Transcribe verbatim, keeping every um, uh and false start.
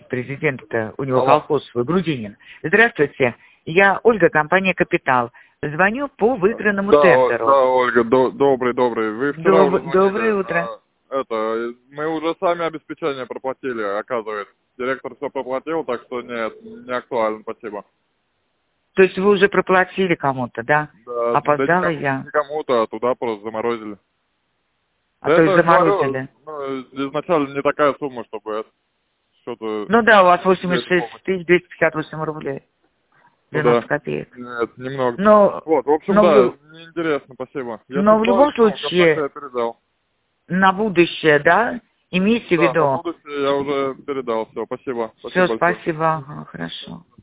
президент-то, у него Алло. колхоз свой, Грудинин. Здравствуйте, я Ольга, компания «Капитал». Звоню по выигранному Да, тендеру. да, Ольга, до, добрый, добрый. Вы вчера Доб- уже звонили. Доброе утро. А, это, мы уже сами обеспечение проплатили, оказывается. Директор все проплатил, так что нет, не актуально, спасибо. То есть вы уже проплатили кому-то, да? Да, Опоздала да я. не кому-то, а туда просто заморозили. А Да то есть это, заморозили. говорю, ну, изначально не такая сумма, чтобы что-то... Ну да, у вас восемьдесят есть шесть помощь. тысяч двести пятьдесят восемь рублей. Ну да. девяносто копеек. Нет, немного. Но, Вот, в общем, но, в, да, лю- неинтересно, спасибо. Если но в что, любом ну, контакты случае, я передал. на будущее, да, имейте в Да, на виду. будущее я уже передал, все, спасибо. Спасибо Все, большое. спасибо, ага, хорошо.